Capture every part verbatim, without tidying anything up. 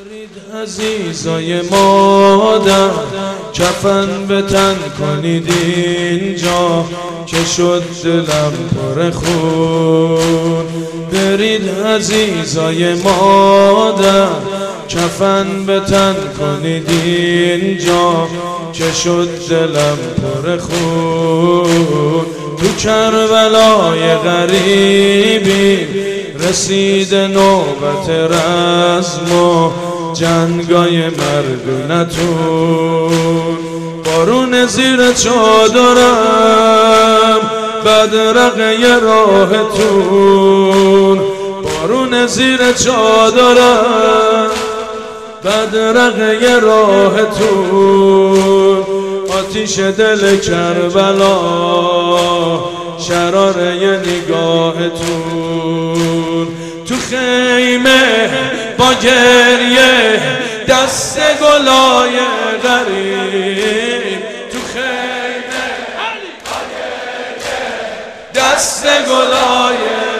برید عزیزای مادر کفن به تن کنید اینجا که شد دلم پر خون. برید عزیزای مادر کفن به تن کنید اینجا که شد دلم پر خون. تو کربلای غریبی رسید نوبت رزم و جنگای مردونتون. بارون زیر چادرم بدرقه راهتون. بارون زیر چادرم بدرقه راهتون. آتیش دل کربلا شراره نگاهتون. تو خیمه با گریه دست گلای غریب. تو خیمه با گریه دست گلای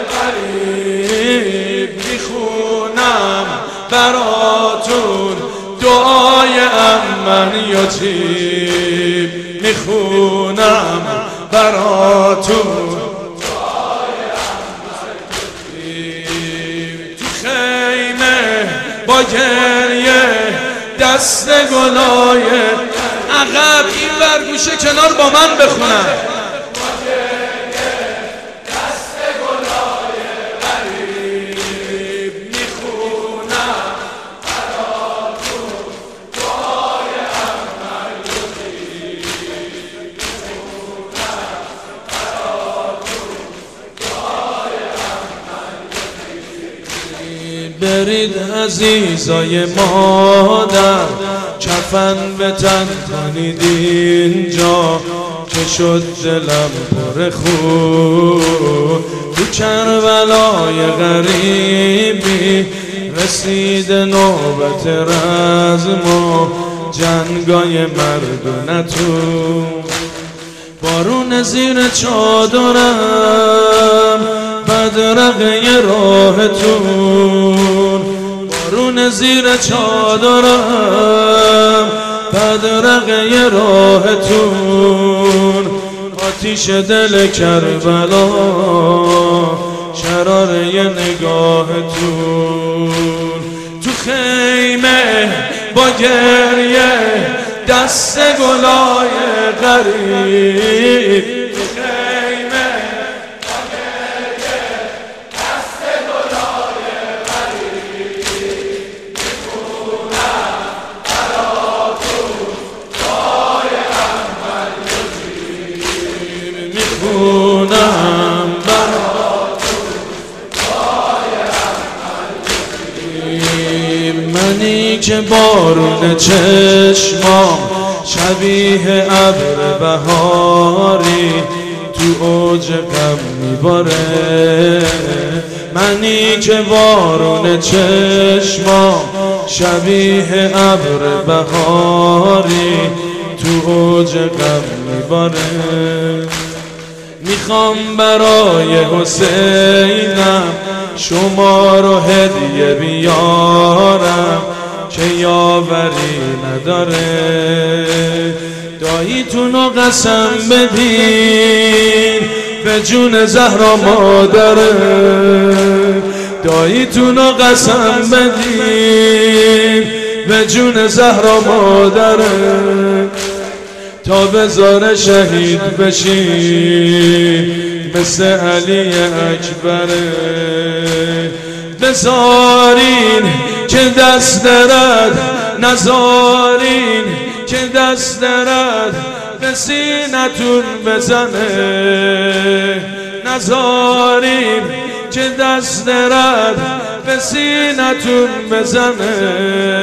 غریب. میخونم براتون دعای امن یتیم. میخونم براتون دعای امن یتیم. تو خیمه با گریه دست گلای عقب این برگوشه کنار با من بخونم. برید عزیزای مادر کفن به تن کنید اینجا که شد دلم پر خون. تو کربلای غریبی رسید نوبت رزم و جنگای مردونتون. بارون زیر چادرم بدرقه راهتون. بارون زیر چادرم بدرقه راهتون. آتیش دل کربلا شراره نگاهتون. تو خیمه با گریه دست گلای غریب. میخونم براتون دعای امن. منی که بارون چشمام شبیه ابر بهاری تو اوج غم میباره. منی که بارون چشمام شبیه ابر بهاری تو اوج غم میباره. میخوام برای حسینم شما رو هدیه بیارم که یاوری نداره. داییتونو قسم بدین به جون زهرا مادره. داییتونو قسم بدین به جون زهرا مادره تا بذاره شهید بشی مثل علی اکبره. بذارین که دست درد نذارین که دست درد به سینتون بزنه. نذارین که دست درد به سینتون بزنه.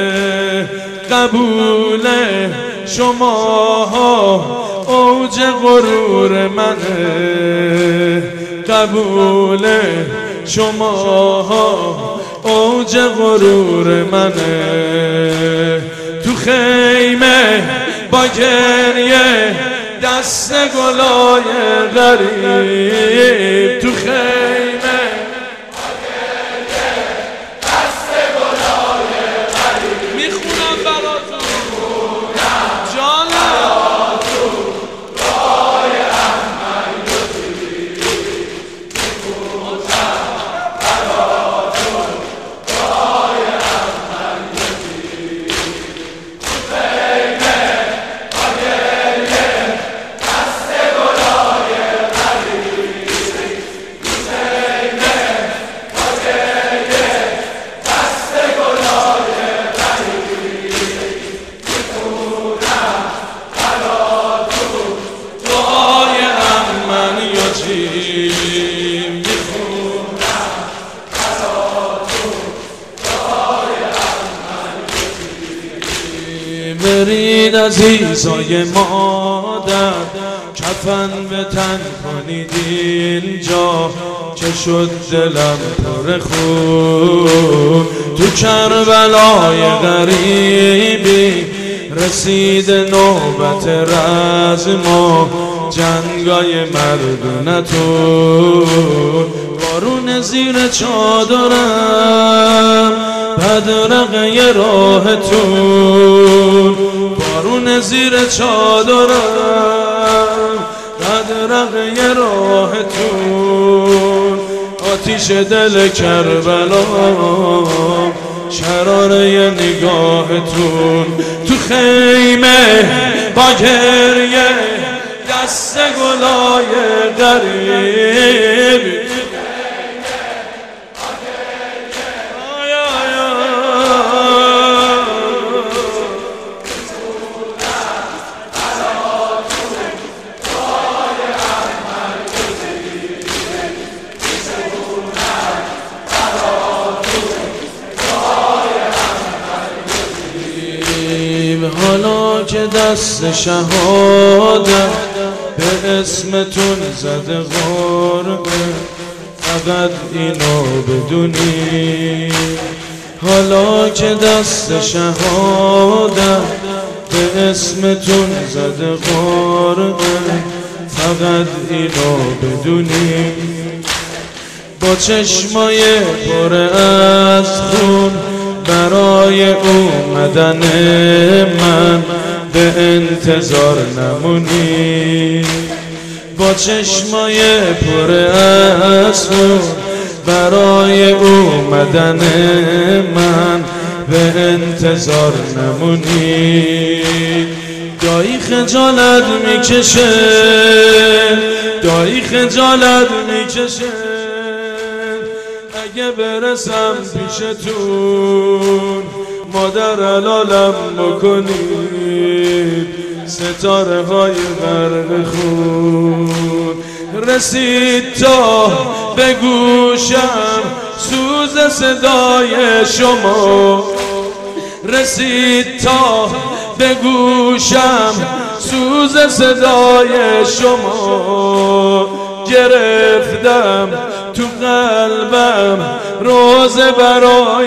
قبوله شماها اوج غرور منه. قبوله شماها اوج غرور منه. تو خیمه با گریه دست گلای غریب. تو خیمه با گریه دست گلای غریب. برید عزیزای مادر کفن به تن کنید اینجا که شد دلم پر خون تو کربلای غریبی رسید نوبت رزم و جنگای مردونتون بارون زیر چادرم بدرقه راهتون بارون زیر چادرم بدرقه راهتون آتیش دل کربلا شراره نگاهتون تو خیمه با گریه دست گلای غریب حالا که دست شهادت به اسمتون زده غربه فقط اینو بدونی حالا که دست شهادت به اسمتون زده غربه فقط اینو بدونی با چشمای پر از خون برای اومدن من به انتظار نمونی با چشمای پر از خون برای اومدن من به انتظار نمونی دایی خجالت میکشه دایی خجالت میکشه اگه برسم پیشتون مادر علالم بکنید ستاره های غرق خون رسید تا به گوشم سوز صدای شما رسید تا به گوشم سوز صدای شما گرفتم تو قلبم روزه برای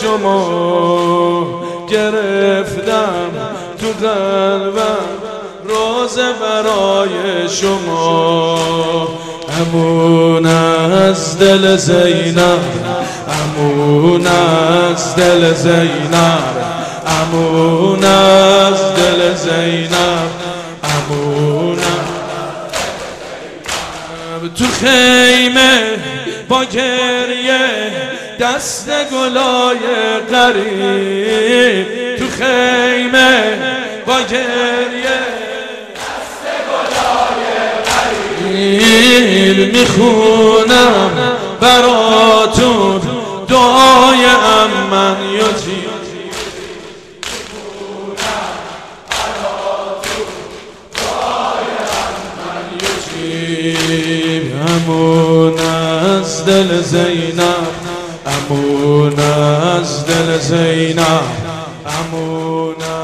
شما گرفتم تو قلبم روزه برای شما امون از دل زینب امون از دل زینب امون از دل زینب امون تو خیمه با گریه دست گلای غریب تو خیمه با گریه دست گلای غریب میخونم براتون دعای امن یوتی امون از دل زینب امون از دل زینب امون